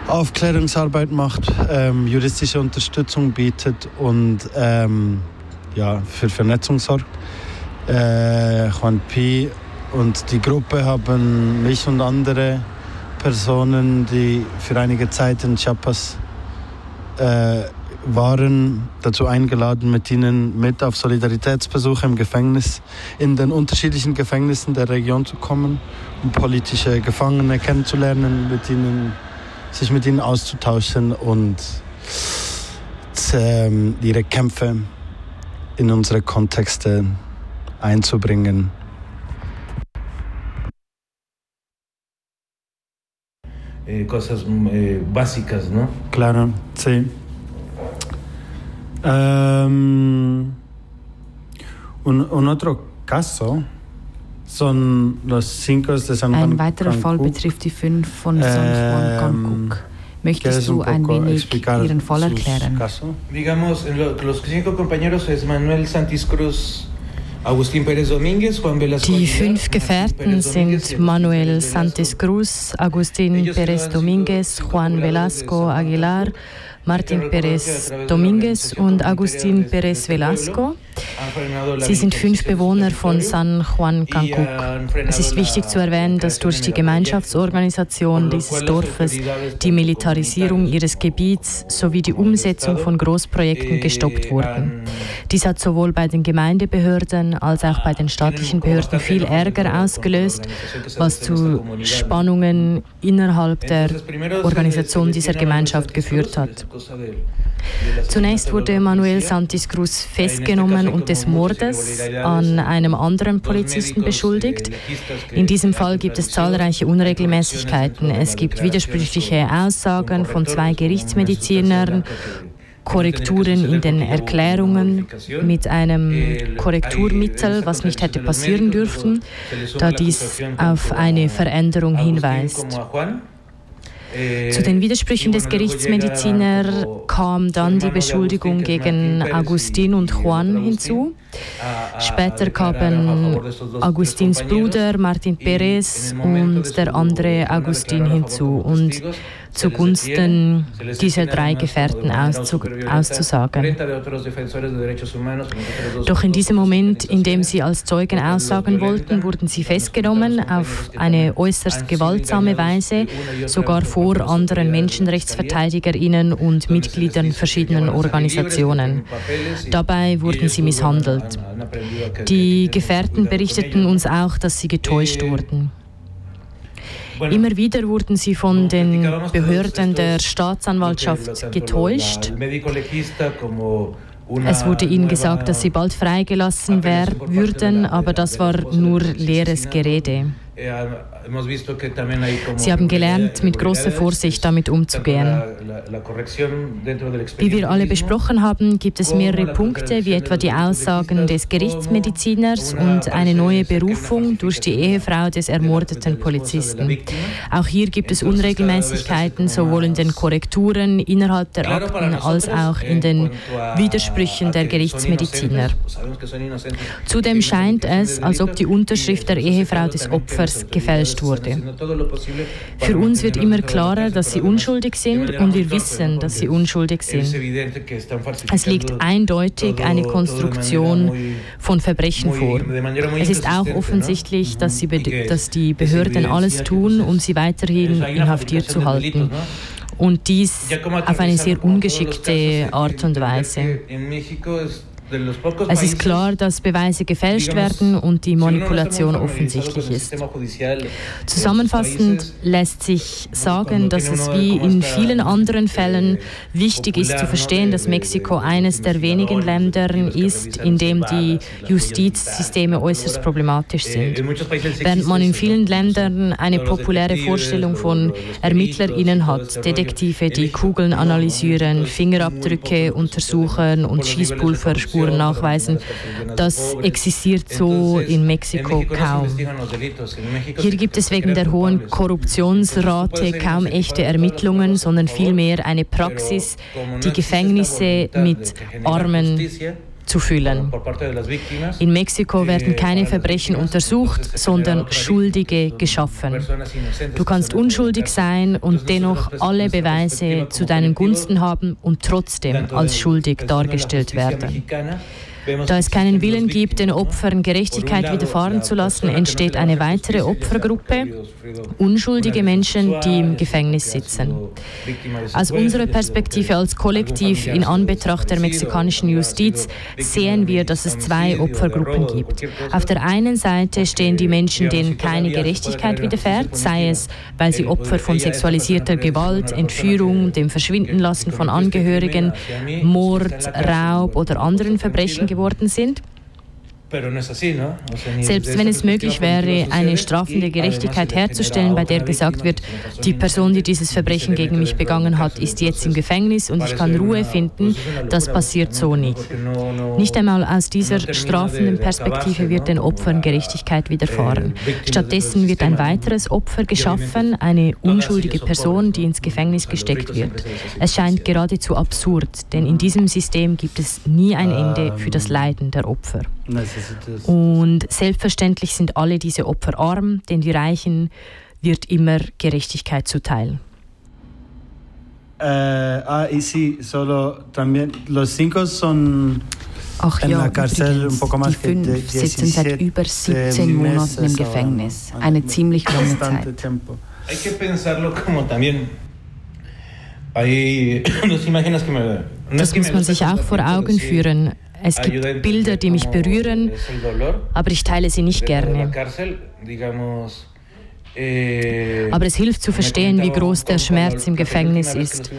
Aufklärungsarbeit macht, juristische Unterstützung bietet und für Vernetzung sorgt. Juan Pi und die Gruppe haben mich und andere Personen, die für einige Zeit in Chiapas waren, dazu eingeladen, mit ihnen mit auf Solidaritätsbesuche im Gefängnis, in den unterschiedlichen Gefängnissen der Region zu kommen, um politische Gefangene kennenzulernen, sich mit ihnen auszutauschen und ihre Kämpfe in unsere Kontexte einzubringen. Cosas básicas, ¿no? Claro, sí. Un otro caso son los 5 de San Juan. Ein weiterer Fall betrifft die 5 von San Juan Cancuc. Möchtest du ein wenig Ihren Fall erklären? Digamos, los 5 compañeros es Manuel Santis Cruz, Agustín Pérez Domínguez, Juan Velasco. Die 5 Gefährten sind Manuel Santis Cruz, Agustín Pérez Domínguez, Juan Velasco Aguilar, Martín Pérez Domínguez und Agustín Pérez Velasco. Sie sind 5 Bewohner von San Juan Cancuc. Es ist wichtig zu erwähnen, dass durch die Gemeinschaftsorganisation dieses Dorfes die Militarisierung ihres Gebiets sowie die Umsetzung von Großprojekten gestoppt wurden. Dies hat sowohl bei den Gemeindebehörden als auch bei den staatlichen Behörden viel Ärger ausgelöst, was zu Spannungen innerhalb der Organisation dieser Gemeinschaft geführt hat. Zunächst wurde Manuel Santis Cruz festgenommen und des Mordes an einem anderen Polizisten beschuldigt. In diesem Fall gibt es zahlreiche Unregelmäßigkeiten. Es gibt widersprüchliche Aussagen von 2 Gerichtsmedizinern, Korrekturen in den Erklärungen mit einem Korrekturmittel, was nicht hätte passieren dürfen, da dies auf eine Veränderung hinweist. Zu den Widersprüchen des Gerichtsmediziners kam dann die Beschuldigung gegen Agustín und Juan hinzu. Später kamen Agustíns Bruder Martín Pérez und der andere Agustín hinzu und zugunsten dieser 3 Gefährten auszusagen. Doch in diesem Moment, in dem sie als Zeugen aussagen wollten, wurden sie festgenommen auf eine äußerst gewaltsame Weise, sogar vor anderen MenschenrechtsverteidigerInnen und Mitgliedern verschiedener Organisationen. Dabei wurden sie misshandelt. Die Gefährten berichteten uns auch, dass sie getäuscht wurden. Immer wieder wurden sie von den Behörden der Staatsanwaltschaft getäuscht. Es wurde ihnen gesagt, dass sie bald freigelassen würden, aber das war nur leeres Gerede. Sie haben gelernt, mit großer Vorsicht damit umzugehen. Wie wir alle besprochen haben, gibt es mehrere Punkte, wie etwa die Aussagen des Gerichtsmediziners und eine neue Berufung durch die Ehefrau des ermordeten Polizisten. Auch hier gibt es Unregelmäßigkeiten, sowohl in den Korrekturen innerhalb der Akten als auch in den Widersprüchen der Gerichtsmediziner. Zudem scheint es, als ob die Unterschrift der Ehefrau des Opfers gefälscht wurde. Für uns wird immer klarer, dass sie unschuldig sind und wir wissen, dass sie unschuldig sind. Es liegt eindeutig eine Konstruktion von Verbrechen vor. Es ist auch offensichtlich, dass die Behörden alles tun, um sie weiterhin inhaftiert zu halten. Und dies auf eine sehr ungeschickte Art und Weise. Es ist klar, dass Beweise gefälscht werden und die Manipulation offensichtlich ist. Zusammenfassend lässt sich sagen, dass es wie in vielen anderen Fällen wichtig ist zu verstehen, dass Mexiko eines der wenigen Länder ist, in dem die Justizsysteme äußerst problematisch sind. Während man in vielen Ländern eine populäre Vorstellung von ErmittlerInnen hat, Detektive, die Kugeln analysieren, Fingerabdrücke untersuchen und Schießpulverspuren nachweisen. Das existiert so in Mexiko kaum. Hier gibt es wegen der hohen Korruptionsrate kaum echte Ermittlungen, sondern vielmehr eine Praxis, die Gefängnisse mit armen zu fühlen. In Mexiko werden keine Verbrechen untersucht, sondern Schuldige geschaffen. Du kannst unschuldig sein und dennoch alle Beweise zu deinen Gunsten haben und trotzdem als schuldig dargestellt werden. Da es keinen Willen gibt, den Opfern Gerechtigkeit widerfahren zu lassen, entsteht eine weitere Opfergruppe, unschuldige Menschen, die im Gefängnis sitzen. Aus unserer Perspektive als Kollektiv in Anbetracht der mexikanischen Justiz sehen wir, dass es zwei Opfergruppen gibt. Auf der einen Seite stehen die Menschen, denen keine Gerechtigkeit widerfährt, sei es, weil sie Opfer von sexualisierter Gewalt, Entführung, dem Verschwindenlassen von Angehörigen, Mord, Raub oder anderen Verbrechen geworden sind. Selbst wenn es möglich wäre, eine strafende Gerechtigkeit herzustellen, bei der gesagt wird, die Person, die dieses Verbrechen gegen mich begangen hat, ist jetzt im Gefängnis und ich kann Ruhe finden, das passiert so nicht. Nicht einmal aus dieser strafenden Perspektive wird den Opfern Gerechtigkeit widerfahren. Stattdessen wird ein weiteres Opfer geschaffen, eine unschuldige Person, die ins Gefängnis gesteckt wird. Es scheint geradezu absurd, denn in diesem System gibt es nie ein Ende für das Leiden der Opfer. Und selbstverständlich sind alle diese Opfer arm, denn die Reichen wird immer Gerechtigkeit zuteil. Ach ja, übrigens, die 5 sitzen seit über 17 Monaten im Gefängnis. Eine ziemlich lange Zeit. Das muss man sich auch vor Augen führen. Es gibt Bilder, die mich berühren, aber ich teile sie nicht gerne. Aber es hilft zu verstehen, wie groß der Schmerz im Gefängnis ist.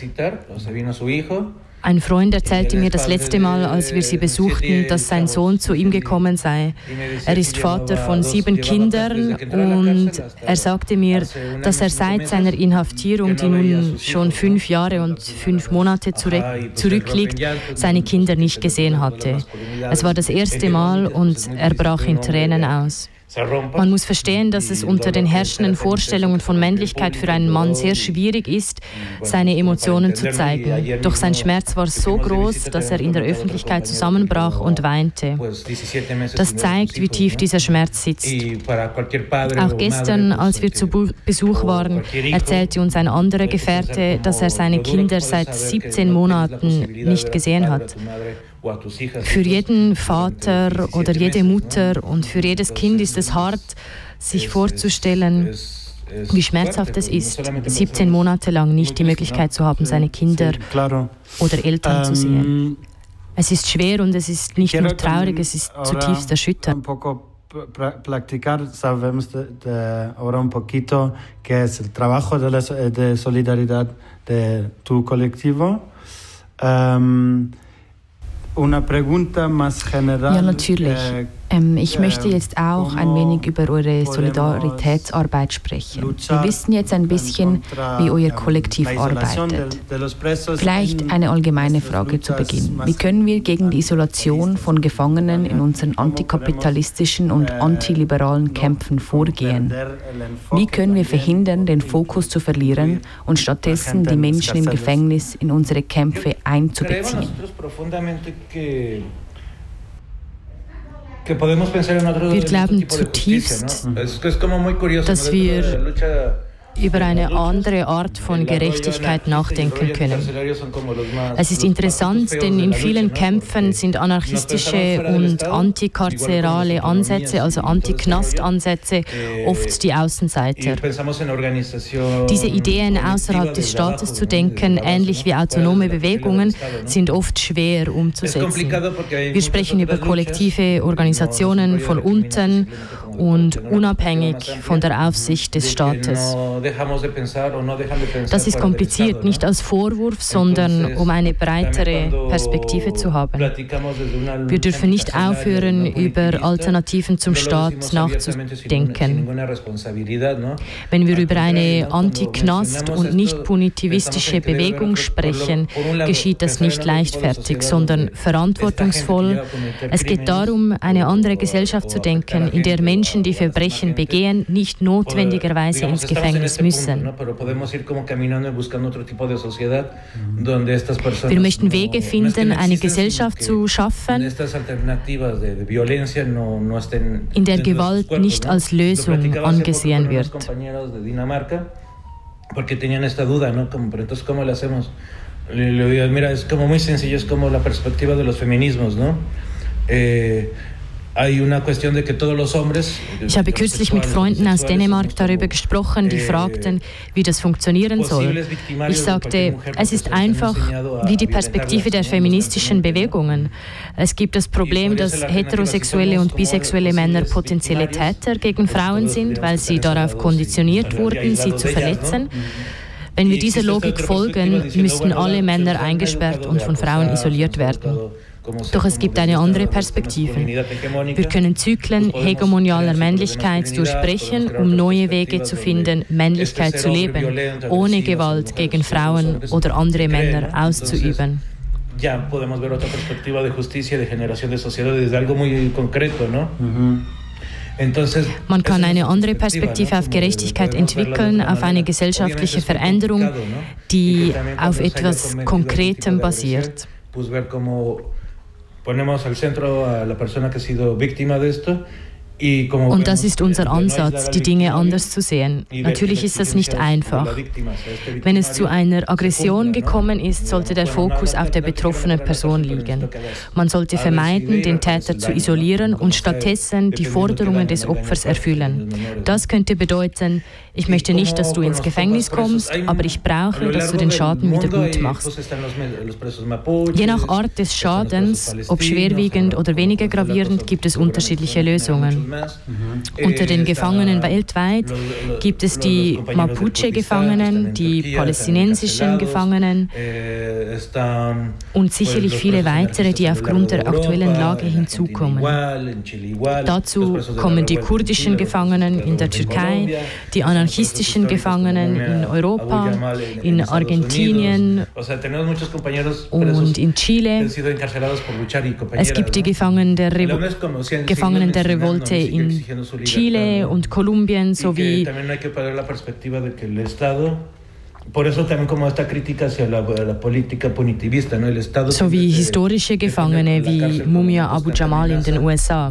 Ein Freund erzählte mir das letzte Mal, als wir sie besuchten, dass sein Sohn zu ihm gekommen sei. Er ist Vater von 7 Kindern und er sagte mir, dass er seit seiner Inhaftierung, die nun schon 5 Jahre und 5 Monate zurückliegt, seine Kinder nicht gesehen hatte. Es war das erste Mal und er brach in Tränen aus. Man muss verstehen, dass es unter den herrschenden Vorstellungen von Männlichkeit für einen Mann sehr schwierig ist, seine Emotionen zu zeigen. Doch sein Schmerz war so groß, dass er in der Öffentlichkeit zusammenbrach und weinte. Das zeigt, wie tief dieser Schmerz sitzt. Auch gestern, als wir zu Besuch waren, erzählte uns ein anderer Gefährte, dass er seine Kinder seit 17 Monaten nicht gesehen hat. Für jeden Vater oder jede Mutter und für jedes Kind ist es hart, sich vorzustellen, wie schmerzhaft es ist, 17 Monate lang nicht die Möglichkeit zu haben, seine Kinder oder Eltern zu sehen. Es ist schwer und es ist nicht nur traurig, es ist zutiefst erschütternd. Practicar, sabemos ahora un poquito que es el trabajo de solidaridad de tu colectivo. Ja, natürlich. Ich möchte jetzt auch ein wenig über eure Solidaritätsarbeit sprechen. Wir wissen jetzt ein bisschen, wie euer Kollektiv arbeitet. Vielleicht eine allgemeine Frage zu Beginn. Wie können wir gegen die Isolation von Gefangenen in unseren antikapitalistischen und antiliberalen Kämpfen vorgehen? Wie können wir verhindern, den Fokus zu verlieren und stattdessen die Menschen im Gefängnis in unsere Kämpfe einzubeziehen? Wir glauben zutiefst, dass wir über eine andere Art von Gerechtigkeit nachdenken können. Es ist interessant, denn in vielen Kämpfen sind anarchistische und antikarzerale Ansätze, also Antiknastansätze, oft die Außenseiter. Diese Ideen außerhalb des Staates zu denken, ähnlich wie autonome Bewegungen, sind oft schwer umzusetzen. Wir sprechen über kollektive Organisationen von unten und unabhängig von der Aufsicht des Staates. Das ist kompliziert, nicht als Vorwurf, sondern um eine breitere Perspektive zu haben. Wir dürfen nicht aufhören, über Alternativen zum Staat nachzudenken. Wenn wir über eine anti-Knast- und nicht punitivistische Bewegung sprechen, geschieht das nicht leichtfertig, sondern verantwortungsvoll. Es geht darum, eine andere Gesellschaft zu denken, in der Menschen Menschen, die Verbrechen begehen, nicht notwendigerweise ins Gefängnis müssen. Wir möchten Wege finden, eine Gesellschaft zu schaffen, in der Gewalt nicht als Lösung angesehen wird. Porque tenían esta duda, ¿no? Pero entonces, ¿cómo le hacemos? Le digo, mira, es como muy sencillo, es como la perspectiva de los feminismos, ¿no? Ich habe kürzlich mit Freunden aus Dänemark darüber gesprochen, die fragten, wie das funktionieren soll. Ich sagte, es ist einfach wie die Perspektive der feministischen Bewegungen. Es gibt das Problem, dass heterosexuelle und bisexuelle Männer potenzielle Täter gegen Frauen sind, weil sie darauf konditioniert wurden, sie zu verletzen. Wenn wir dieser Logik folgen, müssten alle Männer eingesperrt und von Frauen isoliert werden. Doch es gibt eine andere Perspektive. Wir können Zyklen hegemonialer Männlichkeit durchbrechen, um neue Wege zu finden, Männlichkeit zu leben, ohne Gewalt gegen Frauen oder andere Männer auszuüben. Ja, podemos ver otra perspectiva de justicia, de generación de sociedad desde algo muy concreto, ¿no? Man kann eine andere Perspektive auf Gerechtigkeit entwickeln, auf eine gesellschaftliche Veränderung, die auf etwas Konkretem basiert. Ponemos al centro a la persona que ha sido víctima de esto. Und das ist unser Ansatz, die Dinge anders zu sehen. Natürlich ist das nicht einfach. Wenn es zu einer Aggression gekommen ist, sollte der Fokus auf der betroffenen Person liegen. Man sollte vermeiden, den Täter zu isolieren und stattdessen die Forderungen des Opfers erfüllen. Das könnte bedeuten, ich möchte nicht, dass du ins Gefängnis kommst, aber ich brauche, dass du den Schaden wieder gut machst. Je nach Art des Schadens, ob schwerwiegend oder weniger gravierend, gibt es unterschiedliche Lösungen. Unter den Gefangenen weltweit gibt es die Mapuche-Gefangenen, die palästinensischen Gefangenen und sicherlich viele weitere, die aufgrund der aktuellen Lage hinzukommen. Dazu kommen die kurdischen Gefangenen in der Türkei, die anarchistischen Gefangenen in Europa, in Argentinien und in Chile. Es gibt die Gefangenen der Revolte in Chile und Kolumbien sowie sowie historische Gefangene wie Mumia Abu Jamal in den USA.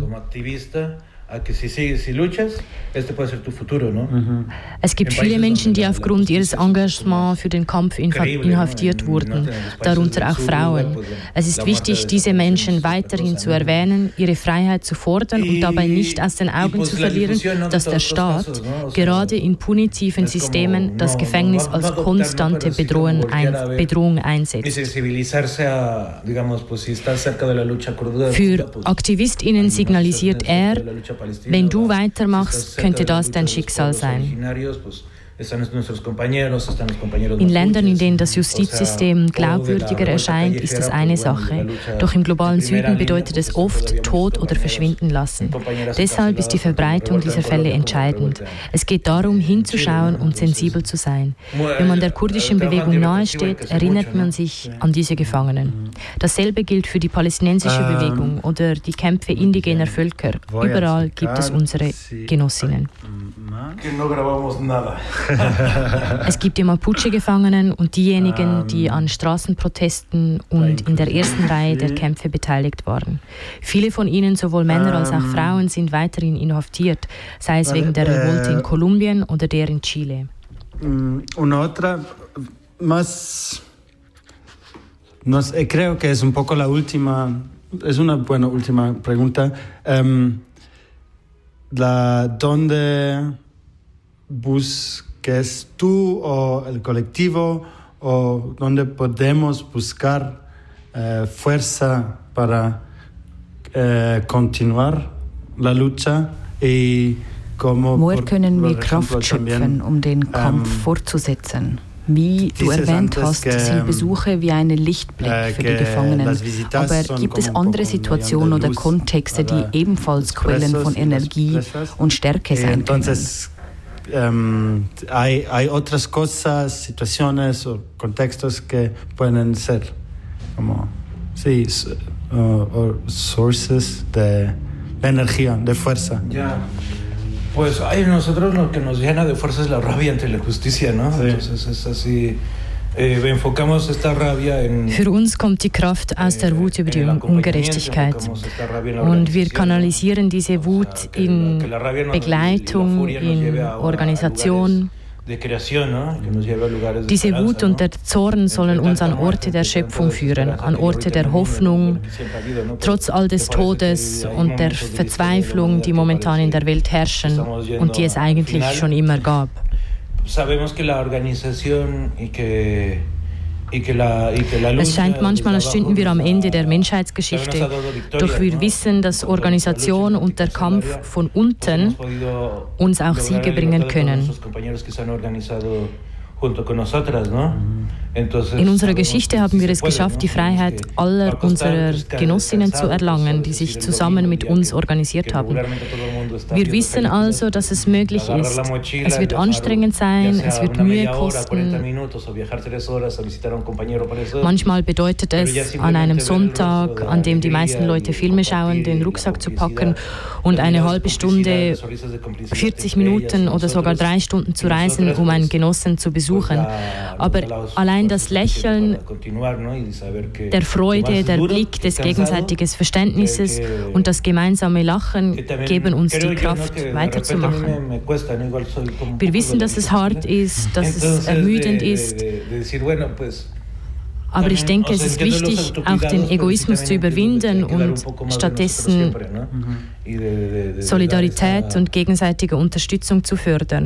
Es gibt viele Menschen, die aufgrund ihres Engagements für den Kampf inhaftiert wurden, darunter auch Frauen. Es ist wichtig, diese Menschen weiterhin zu erwähnen, ihre Freiheit zu fordern und dabei nicht aus den Augen zu verlieren, dass der Staat gerade in punitiven Systemen das Gefängnis als konstante Bedrohung einsetzt. Für AktivistInnen signalisiert er, wenn du weitermachst, könnte das dein Schicksal sein. In Ländern, in denen das Justizsystem glaubwürdiger erscheint, ist das eine Sache. Doch im globalen Süden bedeutet es oft Tod oder Verschwinden lassen. Deshalb ist die Verbreitung dieser Fälle entscheidend. Es geht darum, hinzuschauen und sensibel zu sein. Wenn man der kurdischen Bewegung nahesteht, erinnert man sich an diese Gefangenen. Dasselbe gilt für die palästinensische Bewegung oder die Kämpfe indigener Völker. Überall gibt es unsere Genossinnen. Es gibt die Mapuche-Gefangenen und diejenigen, die an Straßenprotesten und in der ersten Reihe der Kämpfe beteiligt waren. Viele von ihnen, sowohl Männer als auch Frauen, sind weiterhin inhaftiert, sei es wegen der Revolte in Kolumbien oder der in Chile. Una otra, creo que es un poco la última, es una buena última pregunta. ¿Dónde busques tú o el colectivo o dónde podemos buscar fuerza para continuar la lucha y cómo Woher können wir Kraft schöpfen, um den Kampf fortzusetzen? Wie du erwähnt hast, sind Besuche wie ein Lichtblick für die Gefangenen. Aber gibt es andere Situationen oder Kontexte, die ebenfalls Quellen von Energie und Stärke sein können? Hay otras cosas, situaciones o contextos que pueden ser como sources de energía, de fuerza. Yeah. Pues nosotros lo que nos llena de fuerza es la rabia ante la justicia, ¿no? Sí. Entonces es así. Für uns kommt die Kraft aus der Wut über die Ungerechtigkeit. Und wir kanalisieren diese Wut in Begleitung, in Organisation. Diese Wut und der Zorn sollen uns an Orte der Schöpfung führen, an Orte der Hoffnung, trotz all des Todes und der Verzweiflung, die momentan in der Welt herrschen und die es eigentlich schon immer gab. Es scheint manchmal, als stünden wir am Ende der Menschheitsgeschichte, doch wir wissen, dass Organisation und der Kampf von unten uns auch Siege bringen können. In unserer Geschichte haben wir es geschafft, die Freiheit aller unserer Genossinnen zu erlangen, die sich zusammen mit uns organisiert haben. Wir wissen also, dass es möglich ist. Es wird anstrengend sein, es wird Mühe kosten. Manchmal bedeutet es, an einem Sonntag, an dem die meisten Leute Filme schauen, den Rucksack zu packen und eine halbe Stunde, 40 Minuten oder sogar 3 Stunden zu reisen, um einen Genossen zu besuchen. Aber allein das Lächeln der Freude, der Blick des gegenseitigen Verständnisses und das gemeinsame Lachen geben uns die Kraft, weiterzumachen. Wir wissen, dass es hart ist, dass es ermüdend ist. Aber ich denke, es ist wichtig, auch den Egoismus zu überwinden und stattdessen Solidarität und gegenseitige Unterstützung zu fördern.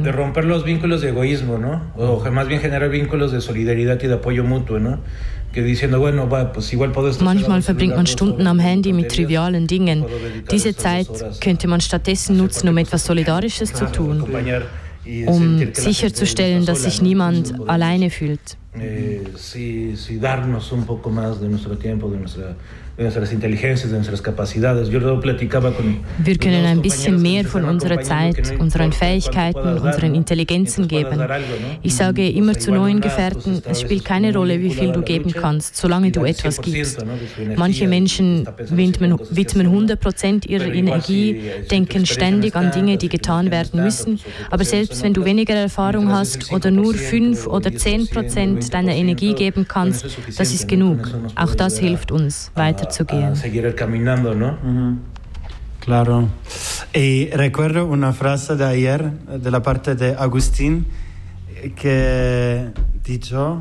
Manchmal verbringt man Stunden am Handy mit trivialen Dingen. Diese Zeit könnte man stattdessen nutzen, um etwas Solidarisches zu tun, um sicherzustellen, dass sich niemand alleine fühlt. Darnos un poco más de nuestro tiempo, de nuestras inteligencias, de nuestras capacidades. Wir können ein bisschen mehr von unserer Zeit, unseren Fähigkeiten, unseren Intelligenzen geben. Ich sage immer zu neuen Gefährten, es spielt keine Rolle, wie viel du geben kannst, solange du etwas gibst. Manche Menschen widmen 100% ihrer Energie, denken ständig an Dinge, die getan werden müssen. Aber selbst wenn du weniger Erfahrung hast oder nur 5 oder 10% deiner Energie geben kannst, das ist genug. Auch das hilft uns, weiterzugehen. Seguir caminando, ¿no? Claro. Y recuerdo una frase de ayer de la parte de Agustín que dijo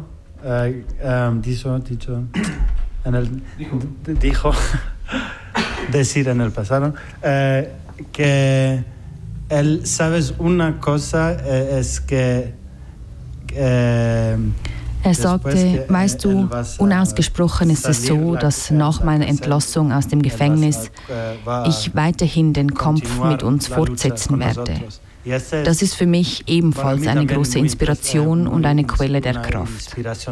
decir en el pasado que él sabes una cosa es que Er sagte, weißt du, unausgesprochen ist es so, dass nach meiner Entlassung aus dem Gefängnis ich weiterhin den Kampf mit uns fortsetzen werde. Das ist für mich ebenfalls eine große Inspiration und eine Quelle der Kraft.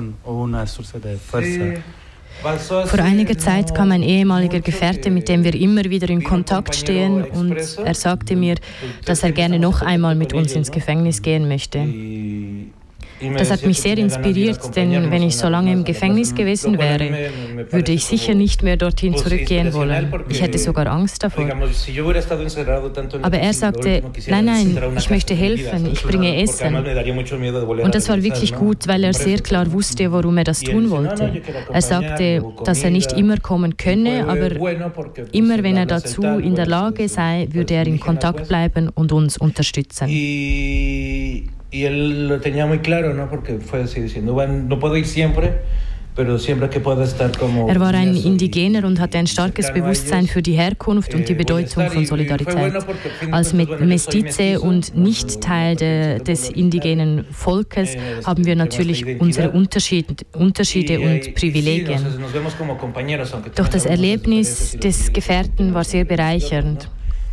Vor einiger Zeit kam ein ehemaliger Gefährte, mit dem wir immer wieder in Kontakt stehen, und er sagte mir, dass er gerne noch einmal mit uns ins Gefängnis gehen möchte. Das hat mich sehr inspiriert, denn wenn ich so lange im Gefängnis gewesen wäre, würde ich sicher nicht mehr dorthin zurückgehen wollen. Ich hätte sogar Angst davor. Aber er sagte, nein, ich möchte helfen, ich bringe Essen. Und das war wirklich gut, weil er sehr klar wusste, warum er das tun wollte. Er sagte, dass er nicht immer kommen könne, aber immer wenn er dazu in der Lage sei, würde er in Kontakt bleiben und uns unterstützen. Y él lo tenía muy claro, ¿no? Porque fue así diciendo, bueno, no puedo ir siempre, pero siempre que pueda estar como... Er war ein Indigener und hatte ein starkes Bewusstsein für die Herkunft und die Bedeutung von Solidarität. Als Mestize und nicht Teil des indigenen Volkes haben wir natürlich unsere Unterschiede und Privilegien. Doch das Erlebnis des Gefährten war sehr bereichernd.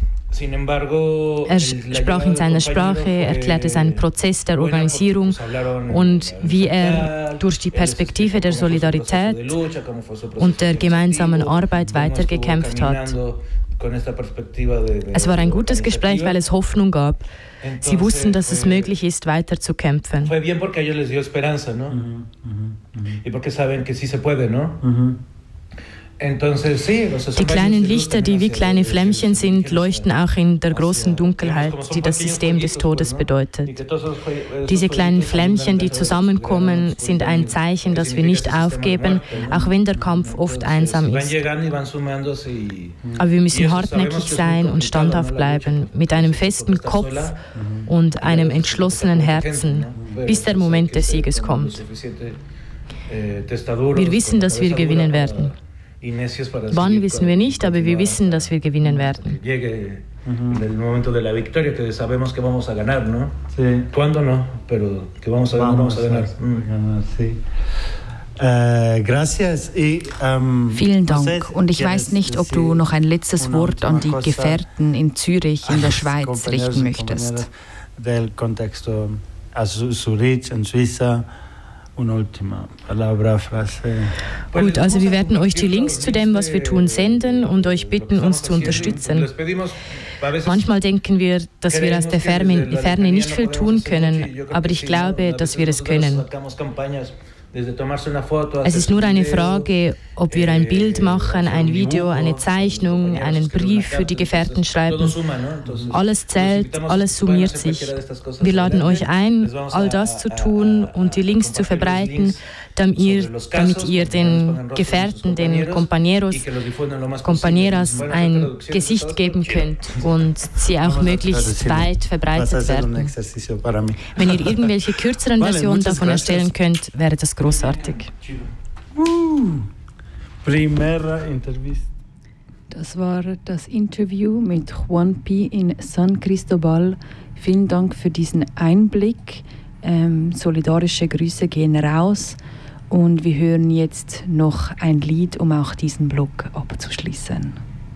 Er sprach in seiner Sprache, erklärte seinen Prozess der Organisierung und wie er durch die Perspektive der Solidarität und der gemeinsamen Arbeit weitergekämpft hat. Es war ein gutes Gespräch, weil es Hoffnung gab. Sie wussten, dass es möglich ist, weiter zu kämpfen. Die kleinen Lichter, die wie kleine Flämmchen sind, leuchten auch in der großen Dunkelheit, die das System des Todes bedeutet. Diese kleinen Flämmchen, die zusammenkommen, sind ein Zeichen, dass wir nicht aufgeben, auch wenn der Kampf oft einsam ist. Aber wir müssen hartnäckig sein und standhaft bleiben, mit einem festen Kopf und einem entschlossenen Herzen, bis der Moment des Sieges kommt. Wir wissen, dass wir gewinnen werden. Wann wissen wir nicht, aber wir wissen, dass wir gewinnen werden. El momento de la victoria, que sabemos que vamos a ganar, ¿no? Sí. ¿Cuándo no? Pero que vamos a ganar. Sí. Gracias. Vielen Dank. Und ich weiß nicht, ob du noch ein letztes Wort an die Gefährten in Zürich, in der Schweiz, richten möchtest. Del contexto a Zurich, in Suiza. Gut, also wir werden euch die Links zu dem, was wir tun, senden und euch bitten, uns zu unterstützen. Manchmal denken wir, dass wir aus der Ferne nicht viel tun können, aber ich glaube, dass wir es können. Es ist nur eine Frage, ob wir ein Bild machen, ein Video, eine Zeichnung, einen Brief für die Gefährten schreiben. Alles zählt, alles summiert sich. Wir laden euch ein, all das zu tun und die Links zu verbreiten, damit ihr den Gefährten, den Compañeras ein Gesicht geben könnt und sie auch möglichst weit verbreitet werden. Wenn ihr irgendwelche kürzeren Versionen davon erstellen könnt, wäre das großartig. Das war das Interview mit Juan Pi in San Cristobal. Vielen Dank für diesen Einblick. Solidarische Grüße gehen raus. Und wir hören jetzt noch ein Lied, um auch diesen Block abzuschließen.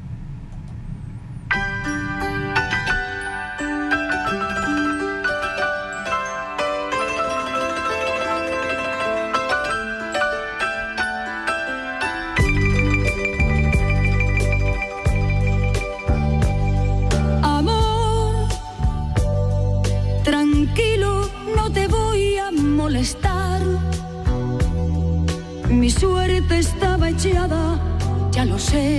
Amor, tranquilo, no te voy a molestar. Mi suerte estaba echada, ya lo sé.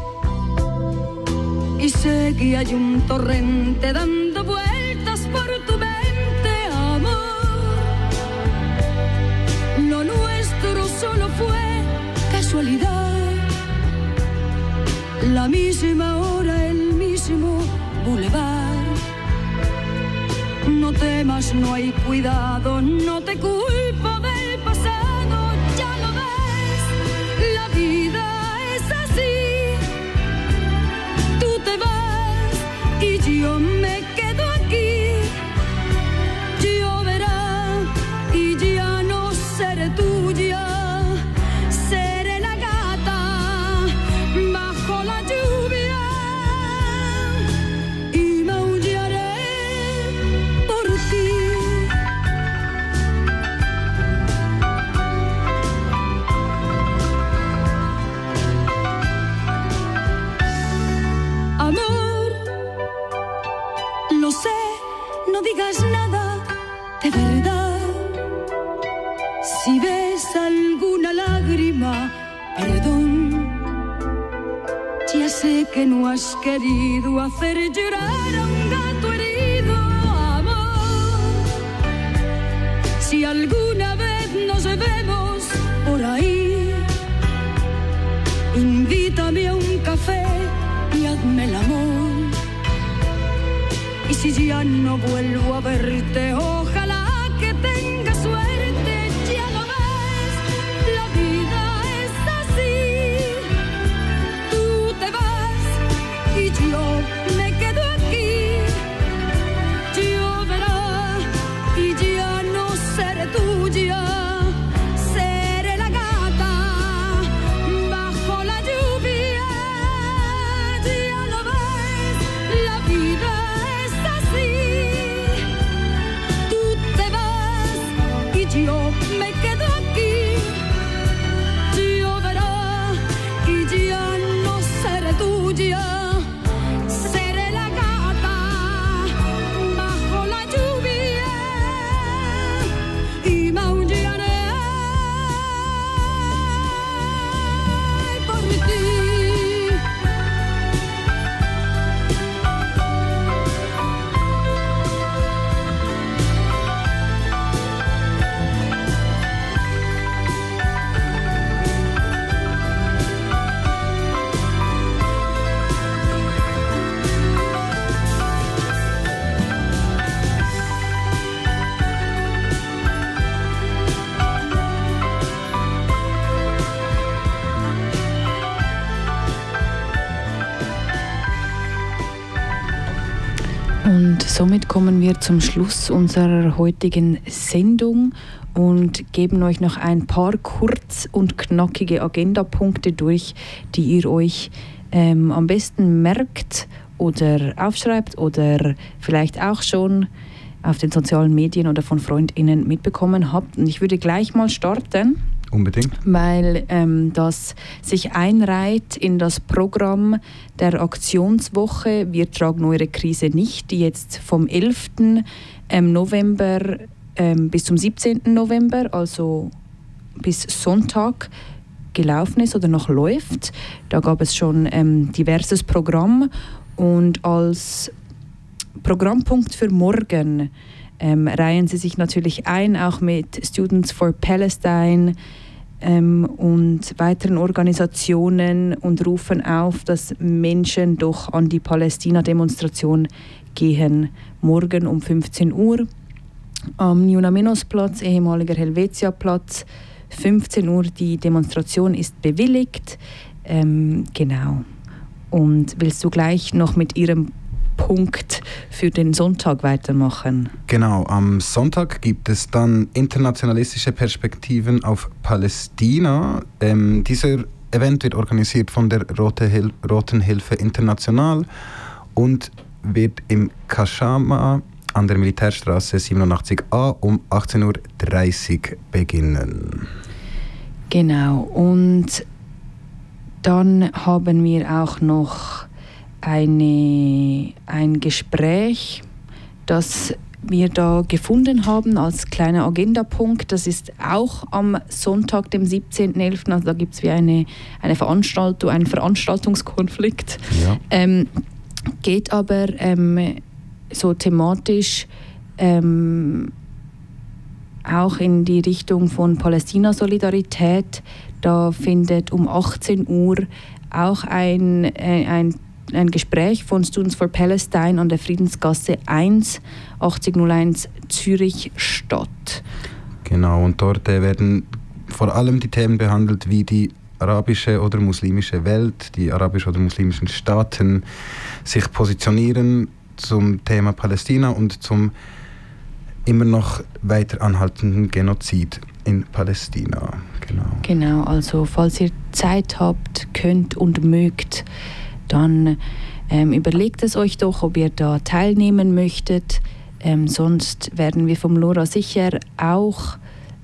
Y sé que hay un torrente dando vueltas por tu mente, amor. Lo nuestro solo fue casualidad. La misma hora, el mismo bulevar. No temas, no hay cuidado, no te culpo del pasado. Y yo me quedo aquí, lloverá y ya no seré tuya, seré la gata bajo la lluvia y maullaré por ti. Amor, lo sé, no digas nada de verdad. Si ves alguna lágrima, perdón. Ya sé que no has querido hacer llorar a un gato herido, amor. Si alguna vez nos vemos por ahí, invítame a un café y hazme el amor. Y si ya no vuelvo a verte, ojalá que tengas suerte. Ya lo ves, la vida es así. Tú te vas y yo me quedo aquí. Lloverá y ya no seré tuya. Seré la gata bajo la lluvia. Ya lo ves, la vida Somit kommen wir zum Schluss unserer heutigen Sendung und geben euch noch ein paar kurz und knackige Agendapunkte durch, die ihr euch am besten merkt oder aufschreibt oder vielleicht auch schon auf den sozialen Medien oder von FreundInnen mitbekommen habt. Und ich würde gleich mal starten. Unbedingt. Weil das sich einreiht in das Programm der Aktionswoche Wir tragen eure Krise nicht, die jetzt vom 11. November bis zum 17. November, also bis Sonntag, gelaufen ist oder noch läuft. Da gab es schon diverses Programm und als Programmpunkt für morgen reihen sie sich natürlich ein, auch mit Students for Palestine und weiteren Organisationen und rufen auf, dass Menschen doch an die Palästina-Demonstration gehen. Morgen um 15 Uhr am Niuna-Menos-Platz, ehemaliger Helvetia-Platz. 15 Uhr, die Demonstration ist bewilligt. Genau. Und willst du gleich noch mit ihrem Punkt für den Sonntag weitermachen? Genau, am Sonntag gibt es dann internationalistische Perspektiven auf Palästina. Dieser Event wird organisiert von der Roten Hilfe International und wird im Kashama an der Militärstraße 87a um 18.30 Uhr beginnen. Genau, und dann haben wir auch noch ein Gespräch, das wir da gefunden haben als kleiner Agendapunkt. Das ist auch am Sonntag, dem 17.11. Also da gibt es wie eine Veranstaltung, einen Veranstaltungskonflikt. Ja. Geht aber so thematisch auch in die Richtung von Palästina-Solidarität. Da findet um 18 Uhr auch ein Gespräch von Students for Palestine an der Friedensgasse 1, 8001 Zürich statt. Genau, und dort werden vor allem die Themen behandelt, wie die arabische oder muslimische Welt, die arabischen oder muslimischen Staaten sich positionieren zum Thema Palästina und zum immer noch weiter anhaltenden Genozid in Palästina. Genau, also falls ihr Zeit habt, könnt und mögt, dann überlegt es euch doch, ob ihr da teilnehmen möchtet. Sonst werden wir vom LoRa sicher auch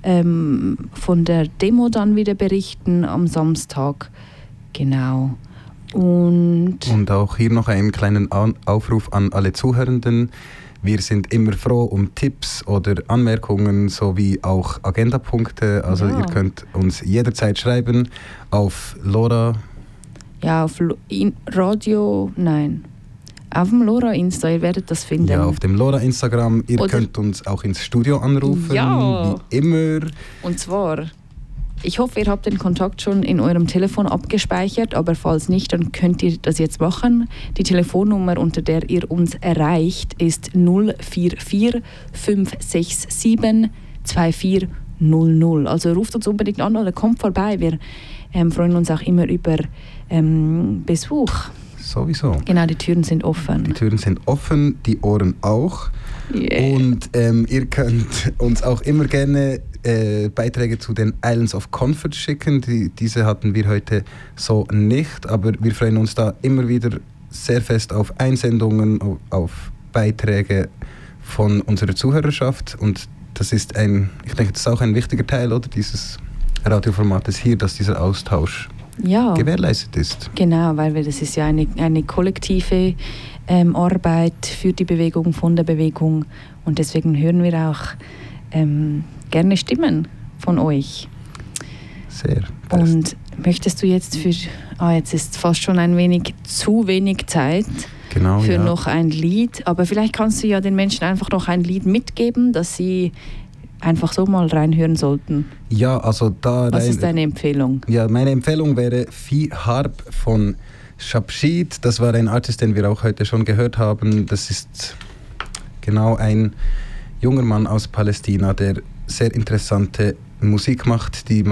von der Demo dann wieder berichten am Samstag. Genau. Und auch hier noch einen kleinen Aufruf an alle Zuhörenden. Wir sind immer froh um Tipps oder Anmerkungen sowie auch Agendapunkte. Also ihr könnt uns jederzeit schreiben auf LoRa. Ja, auf Radio, nein. Auf dem LoRa Insta, ihr werdet das finden. Ja, auf dem LoRa Instagram. Ihr könnt uns auch ins Studio anrufen, wie immer. Und zwar, ich hoffe, ihr habt den Kontakt schon in eurem Telefon abgespeichert, aber falls nicht, dann könnt ihr das jetzt machen. Die Telefonnummer, unter der ihr uns erreicht, ist 044 567 2400. Also ruft uns unbedingt an oder kommt vorbei. Wir freuen uns auch immer über Besuch. Sowieso. Genau, die Türen sind offen. Die Türen sind offen, die Ohren auch. Yeah. Und ihr könnt uns auch immer gerne Beiträge zu den Islands of Comfort schicken. Diese hatten wir heute so nicht, aber wir freuen uns da immer wieder sehr fest auf Einsendungen, auf Beiträge von unserer Zuhörerschaft. Und das ist ich denke, das ist auch ein wichtiger Teil, oder, dieses Radioformates hier, dass dieser Austausch gewährleistet ist. Genau, weil das ist ja eine kollektive Arbeit für die Bewegung, von der Bewegung, und deswegen hören wir auch gerne Stimmen von euch. Sehr fest. Und möchtest du jetzt jetzt ist fast schon ein wenig zu wenig Zeit für noch ein Lied, aber vielleicht kannst du ja den Menschen einfach noch ein Lied mitgeben, das sie einfach so mal reinhören sollten. Ja, also was ist deine Empfehlung? Ja, meine Empfehlung wäre Fi Harb von Shabshid. Das war ein Artist, den wir auch heute schon gehört haben. Das ist genau ein junger Mann aus Palästina, der sehr interessante Musik macht, die